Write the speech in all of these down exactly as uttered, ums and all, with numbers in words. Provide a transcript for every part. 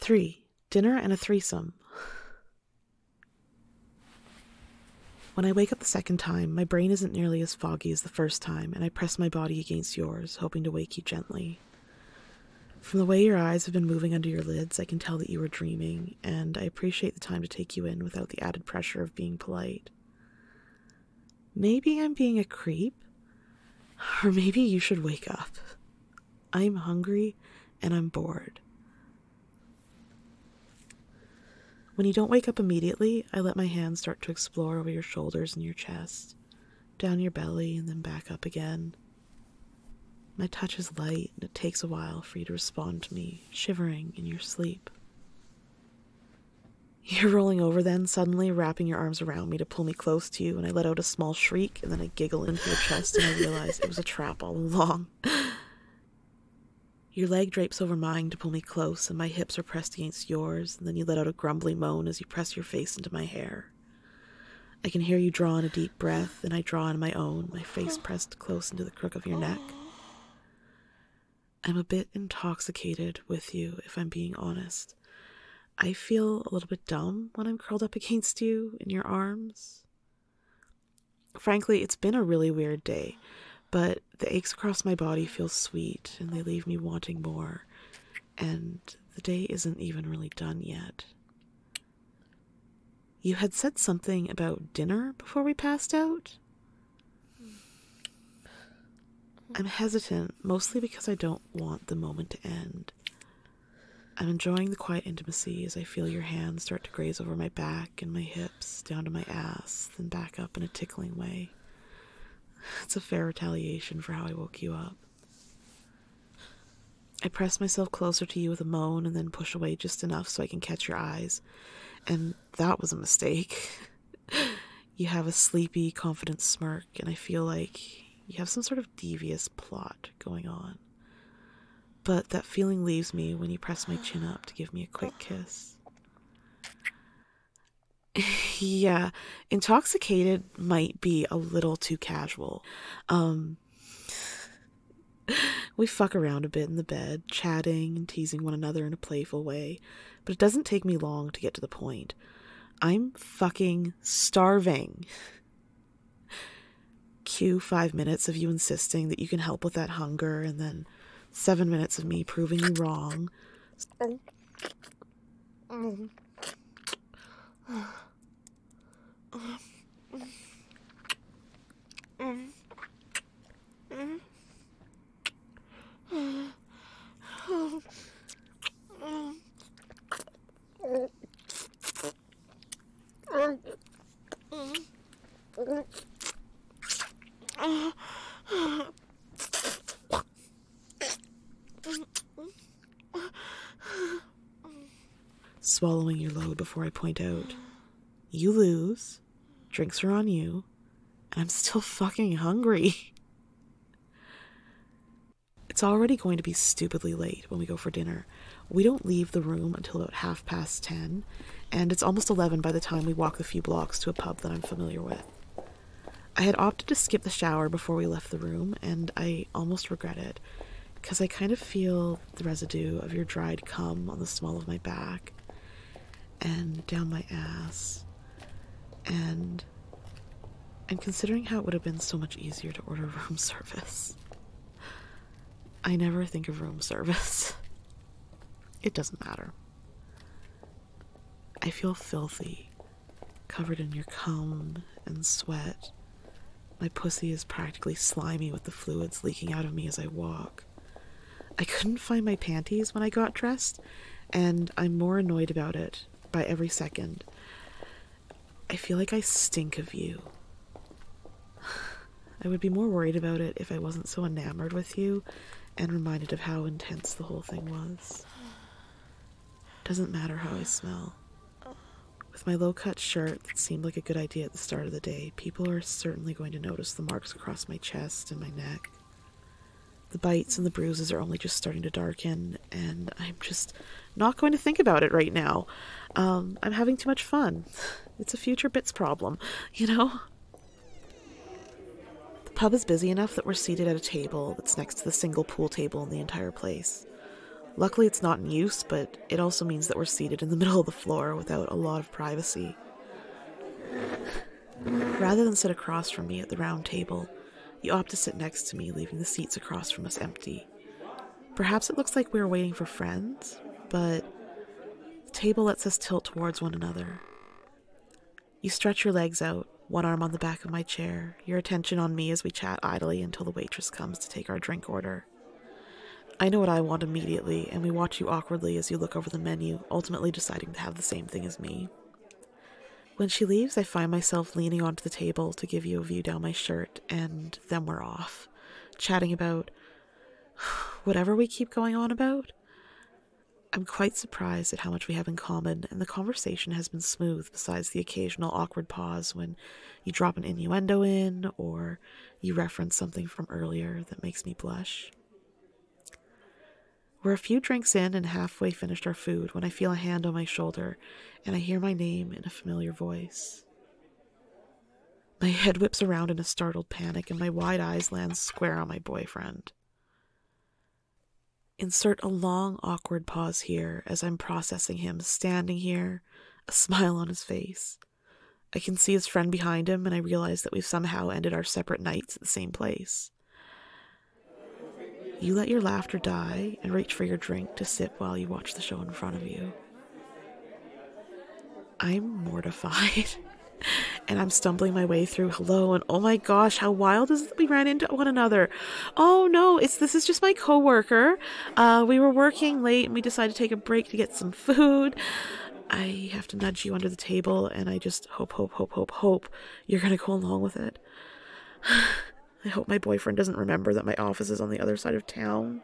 Three. Dinner and a threesome. When I wake up the second time, my brain isn't nearly as foggy as the first time, and I press my body against yours, hoping to wake you gently. From the way your eyes have been moving under your lids, I can tell that you are dreaming, and I appreciate the time to take you in without the added pressure of being polite. Maybe I'm being a creep, or maybe you should wake up. I'm hungry, and I'm bored. When you don't wake up immediately, I let my hands start to explore over your shoulders and your chest, down your belly, and then back up again. My touch is light, and it takes a while for you to respond to me, shivering in your sleep. You're rolling over then, suddenly wrapping your arms around me to pull me close to you, and I let out a small shriek, and then I giggle into your chest, and I realize it was a trap all along. Your leg drapes over mine to pull me close, and my hips are pressed against yours, and then you let out a grumbly moan as you press your face into my hair. I can hear you draw in a deep breath, and I draw in my own, my face pressed close into the crook of your neck. I'm a bit intoxicated with you, if I'm being honest. I feel a little bit dumb when I'm curled up against you in your arms. Frankly, it's been a really weird day, but the aches across my body feel sweet, and they leave me wanting more, and the day isn't even really done yet. You had said something about dinner before we passed out? I'm hesitant, mostly because I don't want the moment to end. I'm enjoying the quiet intimacy as I feel your hands start to graze over my back and my hips, down to my ass, then back up in a tickling way. It's a fair retaliation for how I woke you up. I press myself closer to you with a moan and then push away just enough so I can catch your eyes. And that was a mistake. You have a sleepy, confident smirk, and I feel like you have some sort of devious plot going on. But that feeling leaves me when you press my chin up to give me a quick kiss. Yeah, intoxicated might be a little too casual. Um, we fuck around a bit in the bed, chatting and teasing one another in a playful way, but it doesn't take me long to get to the point. I'm fucking starving. Cue five minutes of you insisting that you can help with that hunger, and then seven minutes of me proving you wrong. Swallowing your load before I point out, you lose, drinks are on you, and I'm still fucking hungry. It's already going to be stupidly late when we go for dinner. We don't leave the room until about half past ten, and it's almost eleven by the time we walk the few blocks to a pub that I'm familiar with. I had opted to skip the shower before we left the room, and I almost regret it, because I kind of feel the residue of your dried cum on the small of my back, and down my ass, and I'm considering how it would have been so much easier to order room service. I never think of room service. It doesn't matter. I feel filthy, covered in your cum and sweat. My pussy is practically slimy with the fluids leaking out of me as I walk. I couldn't find my panties when I got dressed, and I'm more annoyed about it by every second. I feel like I stink of you. I would be more worried about it if I wasn't so enamored with you and reminded of how intense the whole thing was. Doesn't matter how I smell. With my low-cut shirt that seemed like a good idea at the start of the day, people are certainly going to notice the marks across my chest and my neck. The bites and the bruises are only just starting to darken, and I'm just not going to think about it right now. Um, I'm having too much fun. It's a future bits problem, you know? The pub is busy enough that we're seated at a table that's next to the single pool table in the entire place. Luckily it's not in use, but it also means that we're seated in the middle of the floor without a lot of privacy. Rather than sit across from me at the round table, you opt to sit next to me, leaving the seats across from us empty. Perhaps it looks like we were waiting for friends, but the table lets us tilt towards one another. You stretch your legs out, one arm on the back of my chair, your attention on me as we chat idly until the waitress comes to take our drink order. I know what I want immediately, and we watch you awkwardly as you look over the menu, ultimately deciding to have the same thing as me. When she leaves, I find myself leaning onto the table to give you a view down my shirt, and then we're off, chatting about whatever we keep going on about. I'm quite surprised at how much we have in common, and the conversation has been smooth besides the occasional awkward pause when you drop an innuendo in, or you reference something from earlier that makes me blush. We're a few drinks in and halfway finished our food when I feel a hand on my shoulder and I hear my name in a familiar voice. My head whips around in a startled panic and my wide eyes land square on my boyfriend. Insert a long, awkward pause here as I'm processing him standing here, a smile on his face. I can see his friend behind him and I realize that we've somehow ended our separate nights at the same place. You let your laughter die and reach for your drink to sip while you watch the show in front of you. I'm mortified, and I'm stumbling my way through hello and oh my gosh, how wild is it that we ran into one another? Oh no, it's this is just my coworker. Uh, we were working late and we decided to take a break to get some food. I have to nudge you under the table and I just hope, hope, hope, hope, hope you're gonna go along with it. I hope my boyfriend doesn't remember that my office is on the other side of town.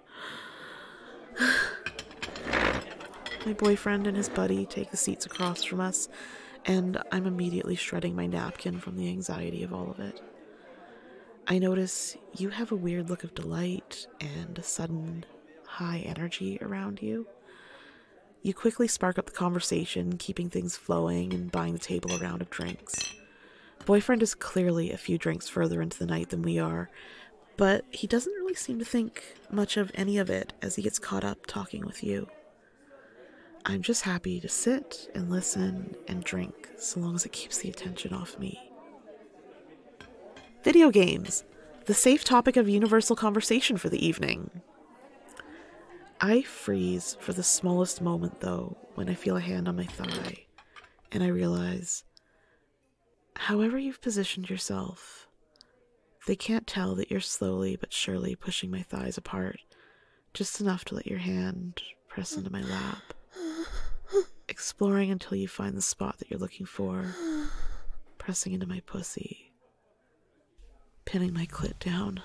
My boyfriend and his buddy take the seats across from us, and I'm immediately shredding my napkin from the anxiety of all of it. I notice you have a weird look of delight and a sudden high energy around you. You quickly spark up the conversation, keeping things flowing and buying the table a round of drinks. Boyfriend is clearly a few drinks further into the night than we are, but he doesn't really seem to think much of any of it as he gets caught up talking with you. I'm just happy to sit and listen and drink so long as it keeps the attention off me. Video games, the safe topic of universal conversation for the evening. I freeze for the smallest moment, though, when I feel a hand on my thigh, and I realize, however you've positioned yourself, they can't tell that you're slowly but surely pushing my thighs apart, just enough to let your hand press into my lap, exploring until you find the spot that you're looking for, pressing into my pussy, pinning my clit down.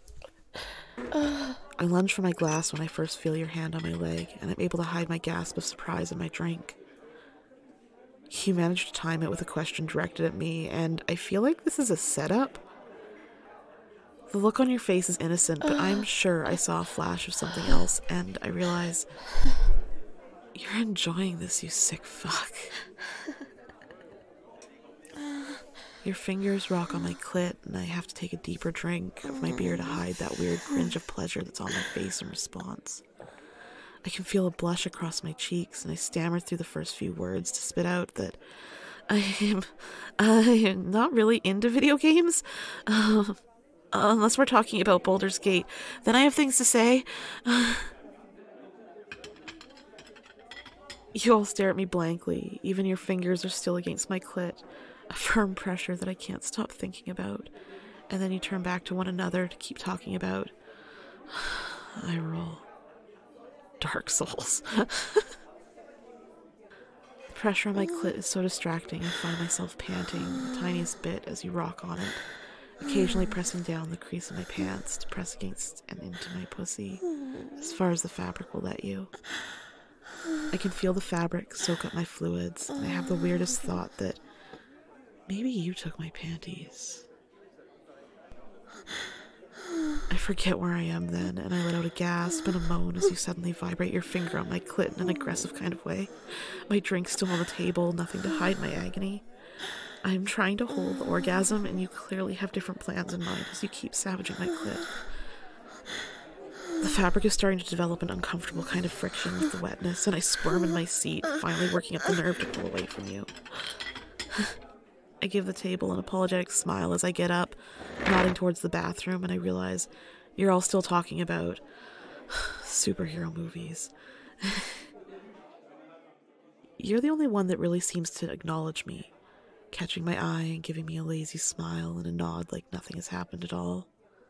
I lunge for my glass when I first feel your hand on my leg, and I'm able to hide my gasp of surprise in my drink. You manage to time it with a question directed at me, and I feel like this is a setup. The look on your face is innocent, but I'm sure I saw a flash of something else, and I realize you're enjoying this, you sick fuck. Your fingers rock on my clit, and I have to take a deeper drink of my beer to hide that weird cringe of pleasure that's on my face in response. I can feel a blush across my cheeks, and I stammer through the first few words to spit out that I am, I am not really into video games. Uh, unless we're talking about Baldur's Gate, then I have things to say. Uh, you all stare at me blankly. Even your fingers are still against my clit, a firm pressure that I can't stop thinking about. And then you turn back to one another to keep talking about. I roll. Dark Souls. The pressure on my clit is so distracting, I find myself panting the tiniest bit as you rock on it, occasionally pressing down the crease of my pants to press against and into my pussy, as far as the fabric will let you. I can feel the fabric soak up my fluids, and I have the weirdest thought that maybe you took my panties. I forget where I am then, and I let out a gasp and a moan as you suddenly vibrate your finger on my clit in an aggressive kind of way. My drink still on the table, nothing to hide my agony. I'm trying to hold the orgasm, and you clearly have different plans in mind as you keep savaging my clit. The fabric is starting to develop an uncomfortable kind of friction with the wetness, and I squirm in my seat, finally working up the nerve to pull away from you. I give the table an apologetic smile as I get up, nodding towards the bathroom, and I realize you're all still talking about superhero movies. You're the only one that really seems to acknowledge me, catching my eye and giving me a lazy smile and a nod like nothing has happened at all.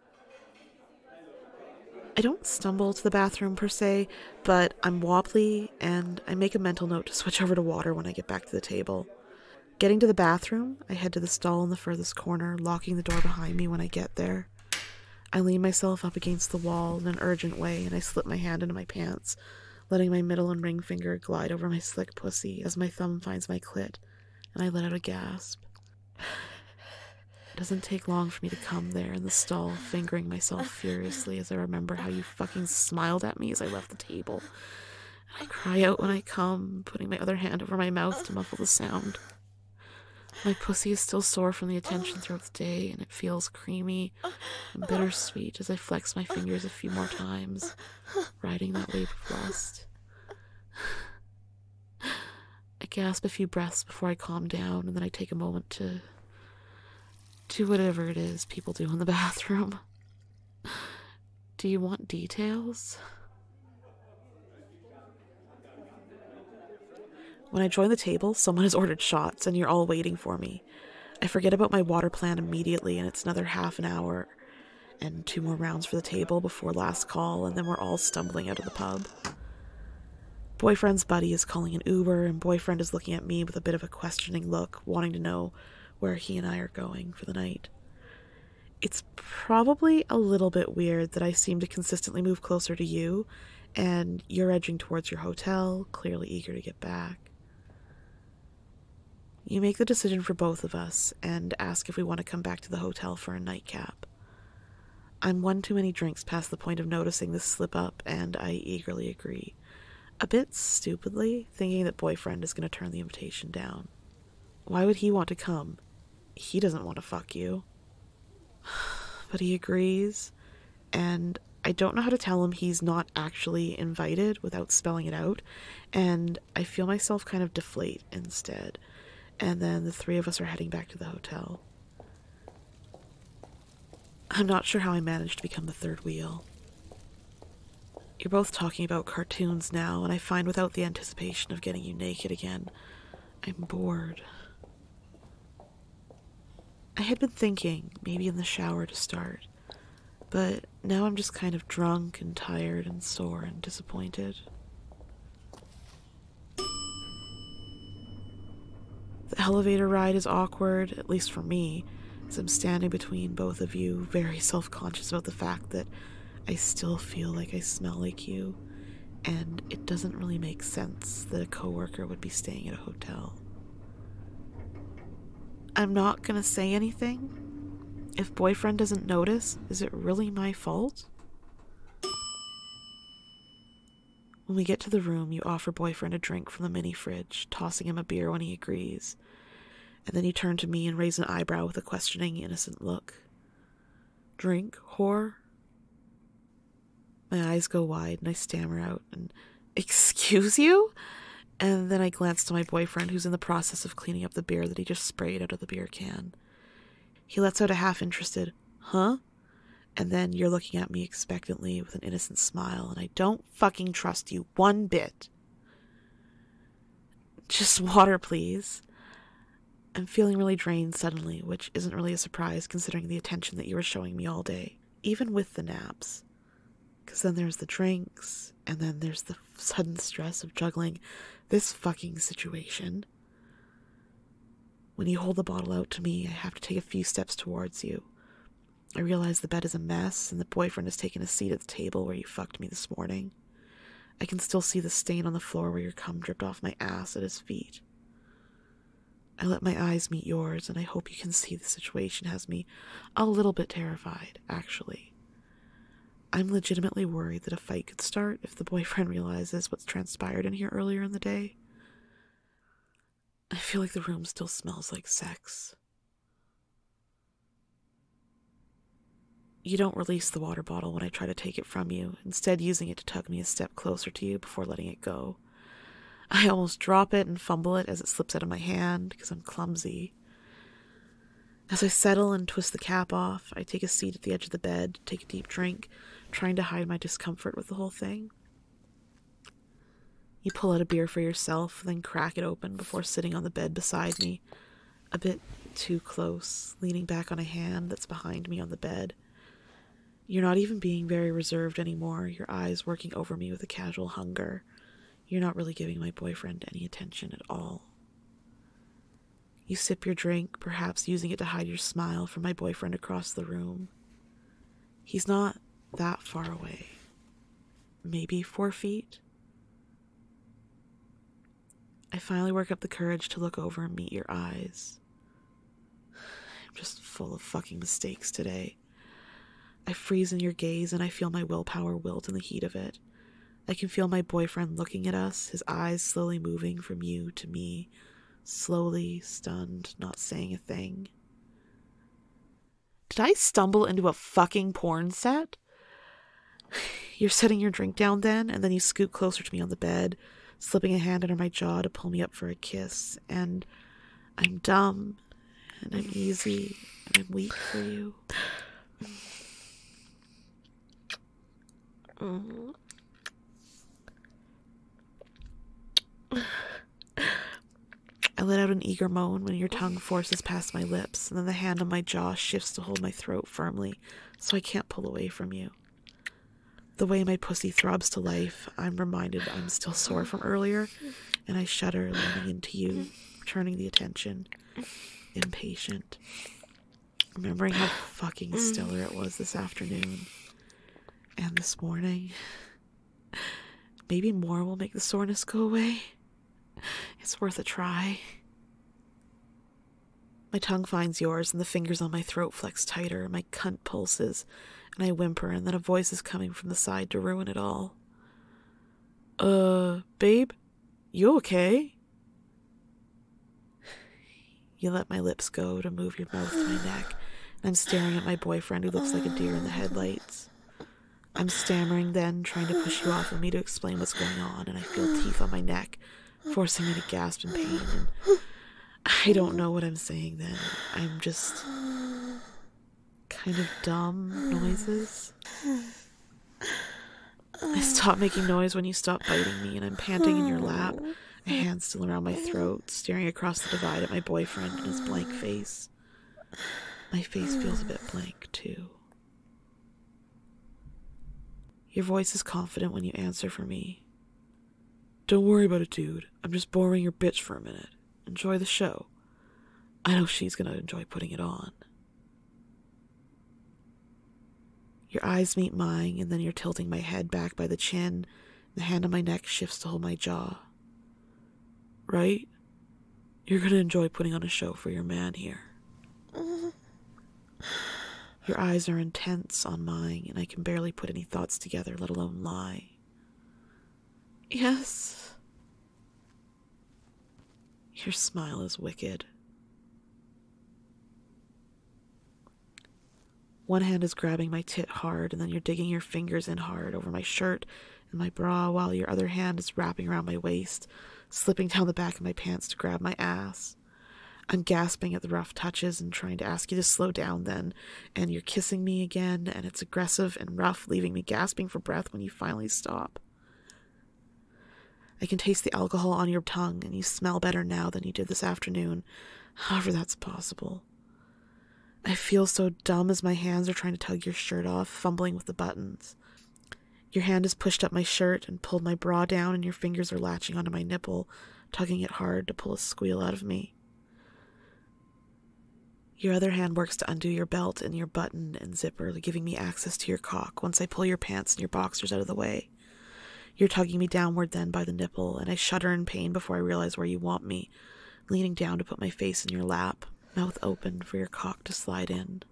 I don't stumble to the bathroom per se, but I'm wobbly, and I make a mental note to switch over to water when I get back to the table. Getting to the bathroom, I head to the stall in the furthest corner, locking the door behind me when I get there. I lean myself up against the wall in an urgent way, and I slip my hand into my pants, letting my middle and ring finger glide over my slick pussy as my thumb finds my clit, and I let out a gasp. It doesn't take long for me to come there in the stall, fingering myself furiously as I remember how you fucking smiled at me as I left the table. I cry out when I come, putting my other hand over my mouth to muffle the sound. My pussy is still sore from the attention throughout the day, and it feels creamy and bittersweet as I flex my fingers a few more times, riding that wave of lust. I gasp a few breaths before I calm down, and then I take a moment to do whatever it is people do in the bathroom. Do you want details? When I join the table, someone has ordered shots, and you're all waiting for me. I forget about my water plan immediately, and it's another half an hour and two more rounds for the table before last call, and then we're all stumbling out of the pub. Boyfriend's buddy is calling an Uber, and boyfriend is looking at me with a bit of a questioning look, wanting to know where he and I are going for the night. It's probably a little bit weird that I seem to consistently move closer to you, and you're edging towards your hotel, clearly eager to get back. You make the decision for both of us and ask if we want to come back to the hotel for a nightcap. I'm one too many drinks past the point of noticing this slip up, and I eagerly agree. A bit stupidly, thinking that boyfriend is going to turn the invitation down. Why would he want to come? He doesn't want to fuck you. But he agrees, and I don't know how to tell him he's not actually invited without spelling it out, and I feel myself kind of deflate instead. And then the three of us are heading back to the hotel. I'm not sure how I managed to become the third wheel. You're both talking about cartoons now, and I find without the anticipation of getting you naked again, I'm bored. I had been thinking, maybe in the shower to start, but now I'm just kind of drunk and tired and sore and disappointed. The elevator ride is awkward, at least for me, as I'm standing between both of you, very self-conscious about the fact that I still feel like I smell like you, and it doesn't really make sense that a coworker would be staying at a hotel. I'm not gonna say anything. If boyfriend doesn't notice, is it really my fault? When we get to the room, you offer boyfriend a drink from the mini fridge, tossing him a beer when he agrees. And then you turn to me and raise an eyebrow with a questioning, innocent look. Drink, whore? My eyes go wide and I stammer out an, "Excuse you?" And then I glance to my boyfriend, who's in the process of cleaning up the beer that he just sprayed out of the beer can. He lets out a half-interested, "Huh?" And then you're looking at me expectantly with an innocent smile, and I don't fucking trust you one bit. Just water, please. I'm feeling really drained suddenly, which isn't really a surprise considering the attention that you were showing me all day, even with the naps. Because then there's the drinks, and then there's the sudden stress of juggling this fucking situation. When you hold the bottle out to me, I have to take a few steps towards you. I realize the bed is a mess, and the boyfriend has taken a seat at the table where you fucked me this morning. I can still see the stain on the floor where your cum dripped off my ass at his feet. I let my eyes meet yours, and I hope you can see the situation has me a little bit terrified, actually. I'm legitimately worried that a fight could start if the boyfriend realizes what's transpired in here earlier in the day. I feel like the room still smells like sex. You don't release the water bottle when I try to take it from you, instead using it to tug me a step closer to you before letting it go. I almost drop it and fumble it as it slips out of my hand because I'm clumsy. As I settle and twist the cap off, I take a seat at the edge of the bed, take a deep drink, trying to hide my discomfort with the whole thing. You pull out a beer for yourself, then crack it open before sitting on the bed beside me, a bit too close, leaning back on a hand that's behind me on the bed. You're not even being very reserved anymore, your eyes working over me with a casual hunger. You're not really giving my boyfriend any attention at all. You sip your drink, perhaps using it to hide your smile from my boyfriend across the room. He's not that far away. Maybe four feet? I finally work up the courage to look over and meet your eyes. I'm just full of fucking mistakes today. I freeze in your gaze and I feel my willpower wilt in the heat of it. I can feel my boyfriend looking at us, his eyes slowly moving from you to me, slowly, stunned, not saying a thing. Did I stumble into a fucking porn set? You're setting your drink down then, and then you scoot closer to me on the bed, slipping a hand under my jaw to pull me up for a kiss, and I'm dumb, and I'm easy, and I'm weak for you. Mm. I let out an eager moan when your tongue forces past my lips, and then the hand on my jaw shifts to hold my throat firmly, so I can't pull away from you. The way my pussy throbs to life, I'm reminded I'm still sore from earlier, and I shudder, leaning into you, returning the attention, impatient, remembering how fucking stellar it was this afternoon. And this morning, maybe more will make the soreness go away. It's worth a try. My tongue finds yours, and the fingers on my throat flex tighter. My cunt pulses, and I whimper, and then a voice is coming from the side to ruin it all. Uh, babe? You okay? You let my lips go to move your mouth to my neck, and I'm staring at my boyfriend who looks like a deer in the headlights. I'm stammering then, trying to push you off of me to explain what's going on, and I feel teeth on my neck, forcing me to gasp in pain, and I don't know what I'm saying then. I'm just kind of dumb noises. I stop making noise when you stop biting me, and I'm panting in your lap, a hand still around my throat, staring across the divide at my boyfriend and his blank face. My face feels a bit blank, too. Your voice is confident when you answer for me. Don't worry about it, dude. I'm just boring your bitch for a minute. Enjoy the show. I know she's gonna enjoy putting it on. Your eyes meet mine, and then you're tilting my head back by the chin, and the hand on my neck shifts to hold my jaw. Right? You're gonna enjoy putting on a show for your man here. Your eyes are intense on mine, and I can barely put any thoughts together, let alone lie. Yes. Your smile is wicked. One hand is grabbing my tit hard, and then you're digging your fingers in hard over my shirt and my bra, while your other hand is wrapping around my waist, slipping down the back of my pants to grab my ass. I'm gasping at the rough touches and trying to ask you to slow down then, and you're kissing me again, and it's aggressive and rough, leaving me gasping for breath when you finally stop. I can taste the alcohol on your tongue, and you smell better now than you did this afternoon, however that's possible. I feel so dumb as my hands are trying to tug your shirt off, fumbling with the buttons. Your hand has pushed up my shirt and pulled my bra down, and your fingers are latching onto my nipple, tugging it hard to pull a squeal out of me. Your other hand works to undo your belt and your button and zipper, giving me access to your cock once I pull your pants and your boxers out of the way. You're tugging me downward then by the nipple, and I shudder in pain before I realize where you want me, leaning down to put my face in your lap, mouth open for your cock to slide in.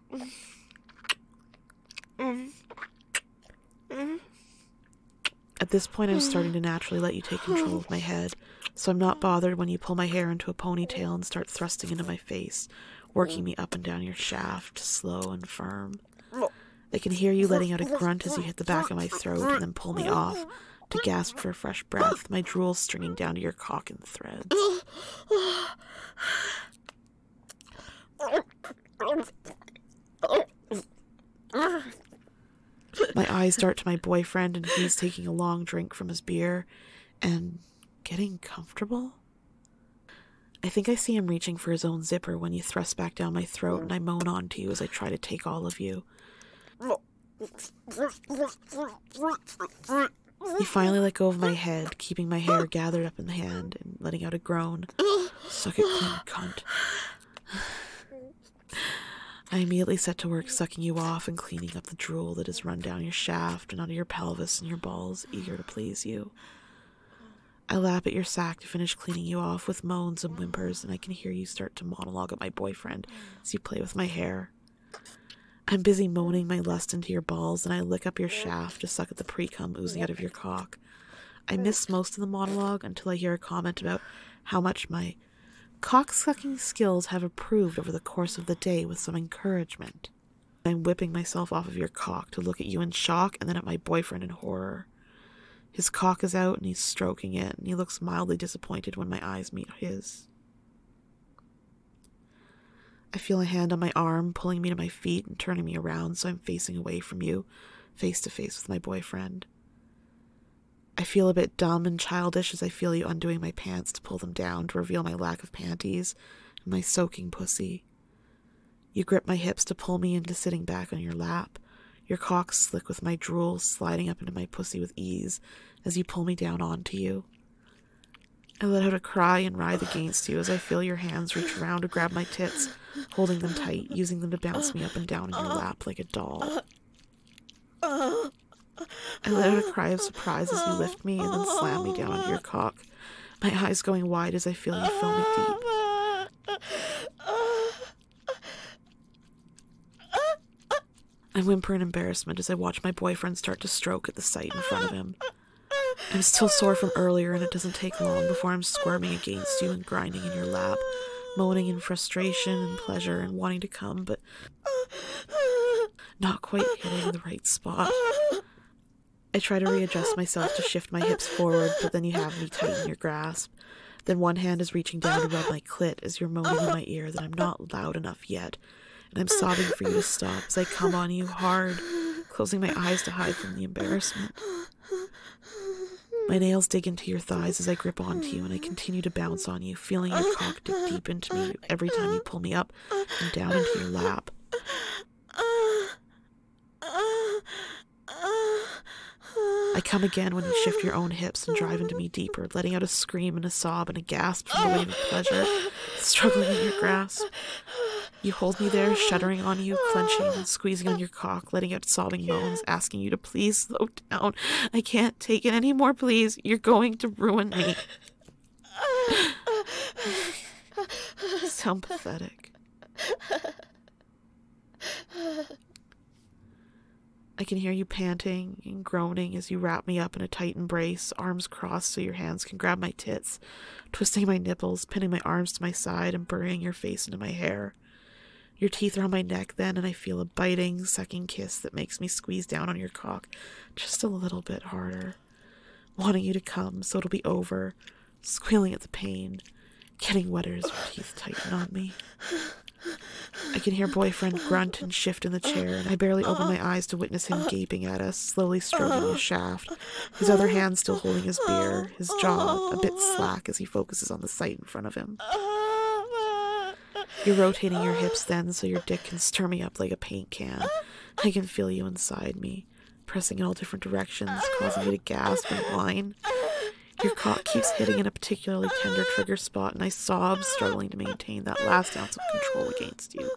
At this point, I'm starting to naturally let you take control of my head, so I'm not bothered when you pull my hair into a ponytail and start thrusting into my face, working me up and down your shaft, slow and firm. I can hear you letting out a grunt as you hit the back of my throat and then pull me off to gasp for fresh breath, my drool stringing down to your cock in threads. My eyes dart to my boyfriend, and he's taking a long drink from his beer and getting comfortable. I think I see him reaching for his own zipper when you thrust back down my throat, and I moan onto you as I try to take all of you. You finally let go of my head, keeping my hair gathered up in the hand and letting out a groan. Suck it clean, cunt. I immediately set to work sucking you off and cleaning up the drool that has run down your shaft and onto your pelvis and your balls, eager to please you. I lap at your sack to finish cleaning you off with moans and whimpers, and I can hear you start to monologue at my boyfriend as you play with my hair. I'm busy moaning my lust into your balls, and I lick up your shaft to suck at the pre-cum oozing out of your cock. I miss most of the monologue until I hear a comment about how much my cock-sucking skills have improved over the course of the day with some encouragement. I'm whipping myself off of your cock to look at you in shock and then at my boyfriend in horror. His cock is out and he's stroking it, and he looks mildly disappointed when my eyes meet his. I feel a hand on my arm, pulling me to my feet and turning me around so I'm facing away from you, face to face with my boyfriend. I feel a bit dumb and childish as I feel you undoing my pants to pull them down to reveal my lack of panties and my soaking pussy. You grip my hips to pull me into sitting back on your lap, your cock slick with my drool sliding up into my pussy with ease as you pull me down onto you. I let out a cry and writhe against you as I feel your hands reach around to grab my tits, holding them tight, using them to bounce me up and down in your lap like a doll. I let out a cry of surprise as you lift me and then slam me down onto your cock, my eyes going wide as I feel you fill me deep. I whimper in embarrassment as I watch my boyfriend start to stroke at the sight in front of him. I'm still sore from earlier, and it doesn't take long before I'm squirming against you and grinding in your lap, moaning in frustration and pleasure and wanting to come, but not quite hitting the right spot. I try to readjust myself to shift my hips forward, but then you have me tight in your grasp. Then one hand is reaching down to rub my clit as you're moaning in my ear that I'm not loud enough yet, and I'm sobbing for you to stop as I come on you hard, closing my eyes to hide from the embarrassment. My nails dig into your thighs as I grip onto you, and I continue to bounce on you, feeling your cock dig deep into me every time you pull me up and down into your lap. I come again when you shift your own hips and drive into me deeper, letting out a scream and a sob and a gasp from the wave of pleasure, struggling in your grasp. You hold me there, shuddering on you, clenching and squeezing on your cock, letting out sobbing moans, asking you to please slow down. I can't take it anymore, please. You're going to ruin me. You sound pathetic. I can hear you panting and groaning as you wrap me up in a tight embrace, arms crossed so your hands can grab my tits, twisting my nipples, pinning my arms to my side, and burying your face into my hair. Your teeth are on my neck then, and I feel a biting, sucking kiss that makes me squeeze down on your cock just a little bit harder, wanting you to come so it'll be over, squealing at the pain, getting wetter as your teeth tighten on me. I can hear boyfriend grunt and shift in the chair, and I barely open my eyes to witness him gaping at us, slowly stroking his shaft, his other hand still holding his beer, his jaw a bit slack as he focuses on the sight in front of him. You're rotating your hips then so your dick can stir me up like a paint can. I can feel you inside me, pressing in all different directions, causing me to gasp and whine. Your cock keeps hitting in a particularly tender trigger spot, and I sob, struggling to maintain that last ounce of control against you.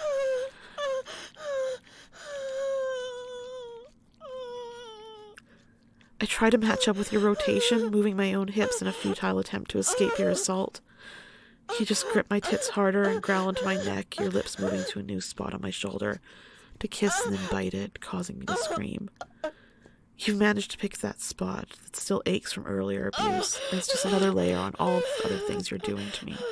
I try to match up with your rotation, moving my own hips in a futile attempt to escape your assault. You just grip my tits harder and growl into my neck, your lips moving to a new spot on my shoulder, to kiss and then bite it, causing me to scream. You've managed to pick that spot that still aches from earlier abuse. And it's just another layer on all of the other things you're doing to me.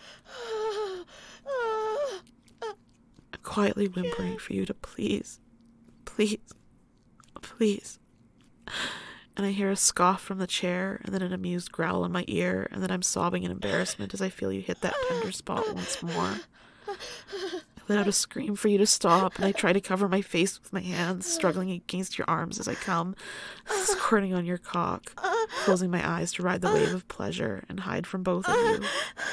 I'm quietly whimpering for you to please, please, please. And I hear a scoff from the chair, and then an amused growl in my ear, and then I'm sobbing in embarrassment as I feel you hit that tender spot once more. I let out a scream for you to stop, and I try to cover my face with my hands, struggling against your arms as I come, squirting on your cock, closing my eyes to ride the wave of pleasure and hide from both of you.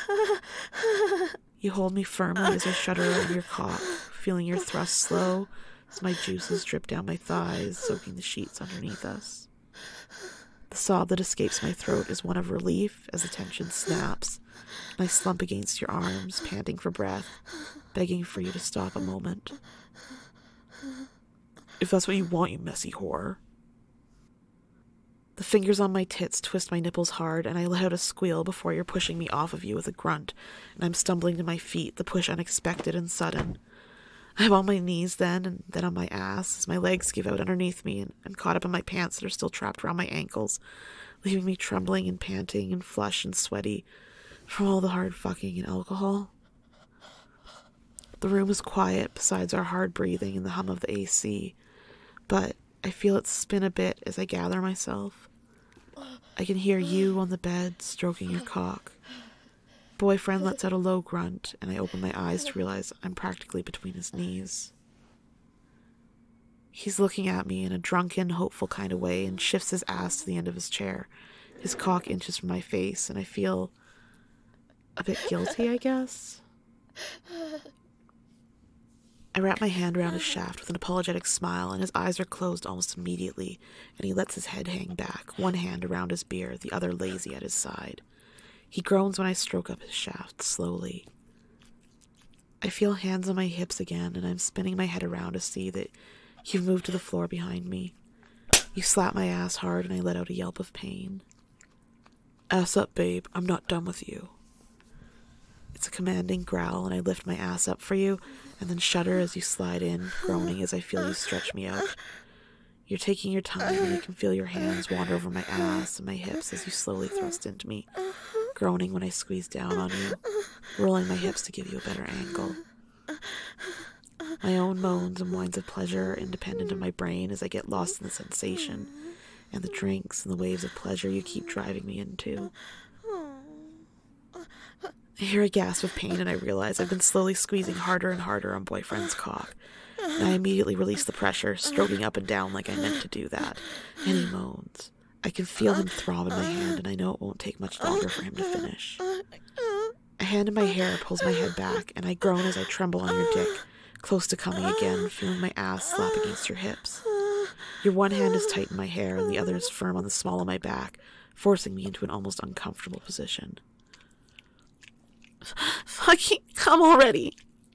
You hold me firmly as I shudder over your cock, feeling your thrust slow as my juices drip down my thighs, soaking the sheets underneath us. The sob that escapes my throat is one of relief as the tension snaps, and I slump against your arms, panting for breath, begging for you to stop a moment. If that's what you want, you messy whore. The fingers on my tits twist my nipples hard, and I let out a squeal before you're pushing me off of you with a grunt, and I'm stumbling to my feet, the push unexpected and sudden. I'm on my knees then, and then on my ass, as my legs give out underneath me and, and caught up in my pants that are still trapped around my ankles, leaving me trembling and panting and flushed and sweaty from all the hard fucking and alcohol. The room is quiet besides our hard breathing and the hum of the A C, but I feel it spin a bit as I gather myself. I can hear you on the bed stroking your cock. Boyfriend lets out a low grunt, and I open my eyes to realize I'm practically between his knees. He's looking at me in a drunken, hopeful kind of way and shifts his ass to the end of his chair. His cock inches from my face, and I feel a bit guilty, I guess. I wrap my hand around his shaft with an apologetic smile, and his eyes are closed almost immediately, and he lets his head hang back, one hand around his beard, the other lazy at his side. He groans when I stroke up his shaft, slowly. I feel hands on my hips again, and I'm spinning my head around to see that you've moved to the floor behind me. You slap my ass hard, and I let out a yelp of pain. Ass up, babe. I'm not done with you. It's a commanding growl, and I lift my ass up for you, and then shudder as you slide in, groaning as I feel you stretch me out. You're taking your time, and I can feel your hands wander over my ass and my hips as you slowly thrust into me, groaning when I squeeze down on you, rolling my hips to give you a better angle. My own moans and whines of pleasure are independent of my brain as I get lost in the sensation, and the drinks and the waves of pleasure you keep driving me into. I hear a gasp of pain, and I realize I've been slowly squeezing harder and harder on boyfriend's cock. And I immediately release the pressure, stroking up and down like I meant to do that. And he moans. I can feel him throb in my hand, and I know it won't take much longer for him to finish. A hand in my hair pulls my head back, and I groan as I tremble on your dick, close to coming again, feeling my ass slap against your hips. Your one hand is tight in my hair, and the other is firm on the small of my back, forcing me into an almost uncomfortable position. Fucking come already!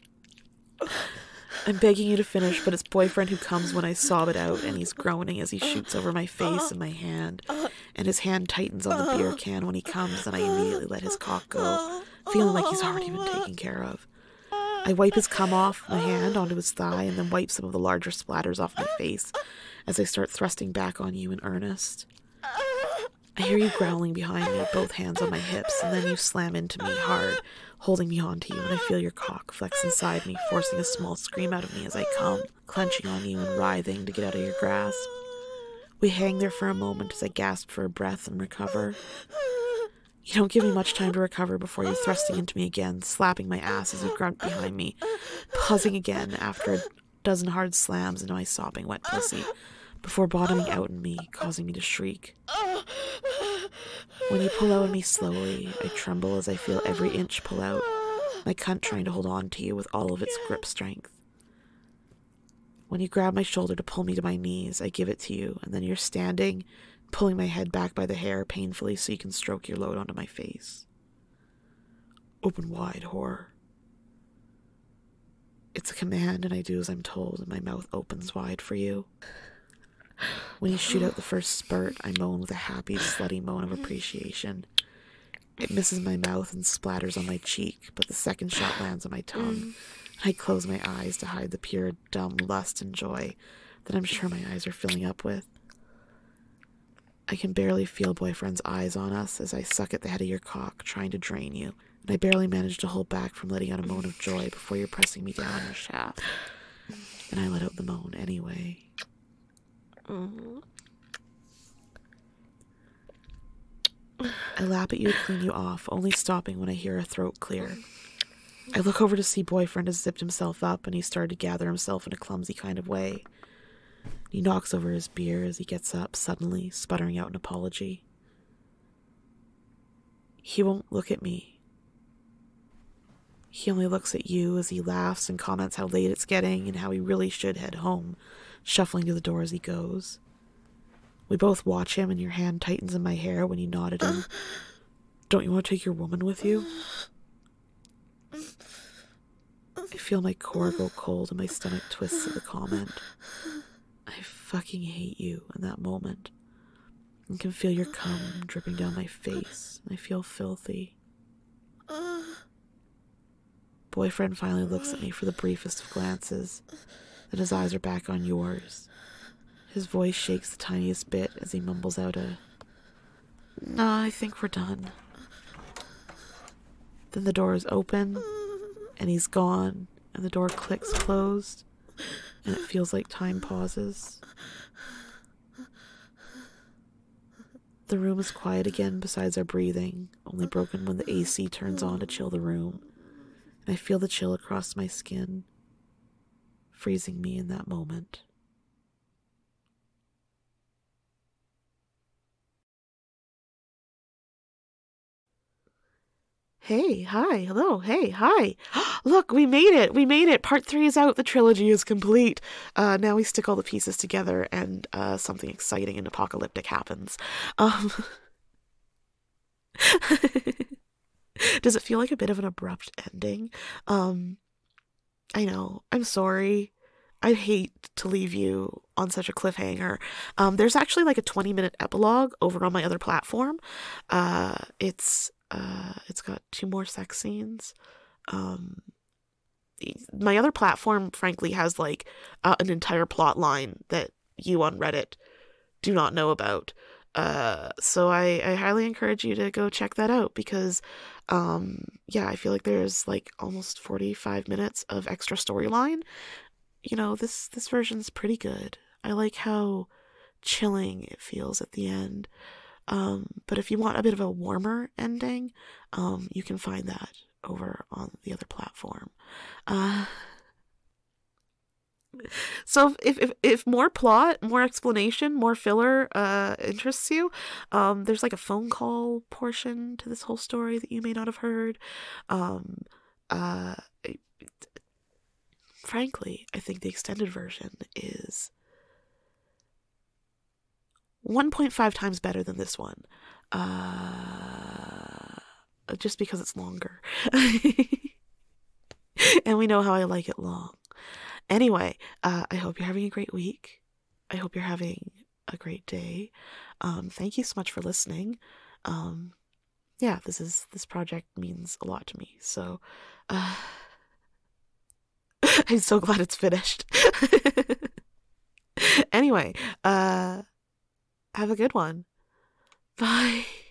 I'm begging you to finish, but it's boyfriend who comes when I sob it out, and he's groaning as he shoots over my face and my hand, and his hand tightens on the beer can when he comes, and I immediately let his cock go, feeling like he's already been taken care of. I wipe his cum off my hand onto his thigh, and then wipe some of the larger splatters off my face as I start thrusting back on you in earnest. I hear you growling behind me, both hands on my hips, and then you slam into me hard, holding me onto you, and I feel your cock flex inside me, forcing a small scream out of me as I come, clenching on you and writhing to get out of your grasp. We hang there for a moment as I gasp for a breath and recover. You don't give me much time to recover before you're thrusting into me again, slapping my ass as you grunt behind me, pausing again after a dozen hard slams into my sobbing wet pussy, before bottoming out in me, causing me to shriek. When you pull out on me slowly, I tremble as I feel every inch pull out, my cunt trying to hold on to you with all of its grip strength. When you grab my shoulder to pull me to my knees, I give it to you, and then you're standing, pulling my head back by the hair painfully so you can stroke your load onto my face. Open wide, whore. It's a command, and I do as I'm told, and my mouth opens wide for you. When you shoot out the first spurt, I moan with a happy, slutty moan of appreciation. It misses my mouth and splatters on my cheek, but the second shot lands on my tongue. I close my eyes to hide the pure, dumb lust and joy that I'm sure my eyes are filling up with. I can barely feel boyfriend's eyes on us as I suck at the head of your cock, trying to drain you, and I barely manage to hold back from letting out a moan of joy before you're pressing me down your shaft. And I let out the moan anyway. Mm-hmm. I lap at you to clean you off, only stopping when I hear a throat clear. I look over to see boyfriend has zipped himself up and he's started to gather himself in a clumsy kind of way. He knocks over his beer as he gets up, suddenly, sputtering out an apology. He won't look at me. He only looks at you as he laughs and comments how late it's getting and how he really should head home, shuffling to the door as he goes. We both watch him and your hand tightens in my hair when you nod at him. Don't you want to take your woman with you? I feel my core go cold and my stomach twists at the comment. I fucking hate you in that moment. I can feel your cum dripping down my face, and I feel filthy. Boyfriend finally looks at me for the briefest of glances, then his eyes are back on yours. His voice shakes the tiniest bit as he mumbles out a, "Nah, I think we're done." Then the door is open, and he's gone, and the door clicks closed, and it feels like time pauses. The room is quiet again besides our breathing, only broken when the A C turns on to chill the room, and I feel the chill across my skin, freezing me in that moment. Hey, hi, hello, hey, hi. Look, we made it. We made it. Part three is out. The trilogy is complete. Uh, now we stick all the pieces together and uh, something exciting and apocalyptic happens. Um, does it feel like a bit of an abrupt ending? Um, I know. I'm sorry. I'd hate to leave you on such a cliffhanger. Um, there's actually like a twenty minute epilogue over on my other platform. Uh, it's uh, it's got two more sex scenes. Um, my other platform, frankly, has like uh, an entire plot line that you on Reddit do not know about. Uh, so I, I highly encourage you to go check that out because, um, yeah, I feel like there's like almost forty-five minutes of extra storyline. You know, this, this version's pretty good. I like how chilling it feels at the end. Um, but if you want a bit of a warmer ending, um, you can find that over on the other platform. Uh, so if, if, if more plot, more explanation, more filler, uh, interests you, um, there's like a phone call portion to this whole story that you may not have heard. Um, uh, frankly, I think the extended version is one point five times better than this one. Uh, just because it's longer. And we know how I like it long. Anyway, uh, I hope you're having a great week. I hope you're having a great day. Um, thank you so much for listening. Um, yeah, this is this project means a lot to me. So, uh, I'm so glad it's finished. Anyway, uh, have a good one. Bye.